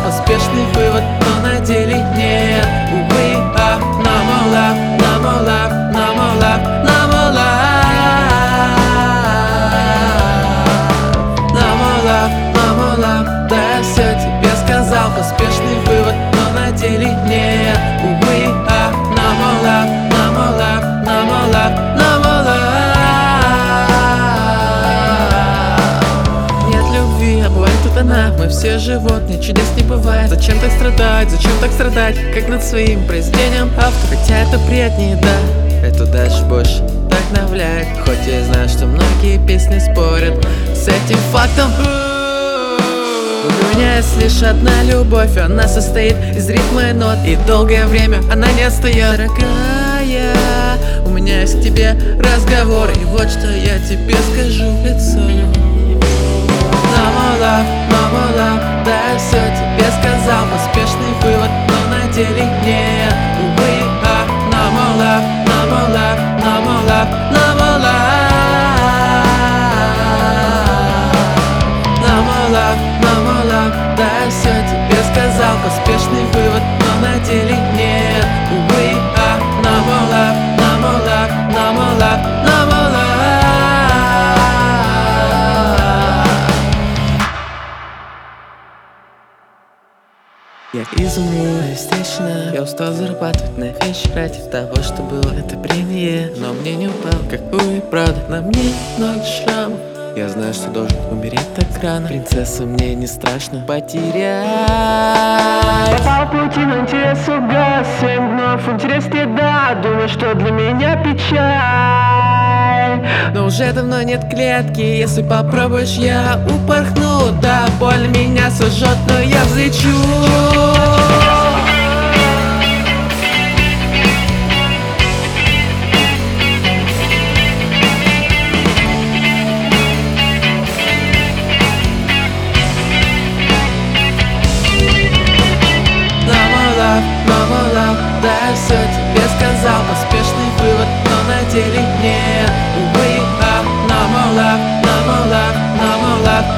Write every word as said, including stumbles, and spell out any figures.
поспешный вывод, но на деле нет. Увы, а, no more love, no more love, no more love, no more love, no more love, no more love. Да, я все тебе сказал, поспешный вывод, но на деле нет. Увы, а, no more love, no more love, no more love, no more love. Нет любви, а бывает тут она. Мы все животные, чудес не бывает. Зачем так страдать, зачем так страдать, как над своим произведением автор? Хотя это приятнее, да, это дальше больше так навляет. Хоть я и знаю, что многие песни спорят с этим фактом. У меня есть лишь одна любовь, она состоит из ритма и нот, и долгое время она не отстает. Дорогая, у меня есть к тебе разговор, и вот что я тебе скажу в лицо. No more love, no more love, да, я все тебе сказал, поспешный вывод, но на деле нет. Увы, а, no more love, no more love, no more love, no more love, no more love, no more love, да, я все тебе сказал, поспешный вывод, но на деле нет. Увы, а, no more love, no more love, no more love, no more love. Я изумру, естественно. Я устал зарабатывать на вещи ради того, что было это премия. Но мне не упал, какую правда. На мне много шрамов. Я знаю, что должен умереть так рано. Принцесса, мне не страшно потерять. Попал в паутину, интерес угас. Семь вновь интереснее, да. Думаю, что для меня печаль. Но уже давно нет клетки. Если попробуешь, я упорхну. Да, боль меня сожжет, но я взлечу. No more love, да, я все тебе сказал, поспешный вывод, но на деле нет. Увы, а, no more love, no more love, no more love.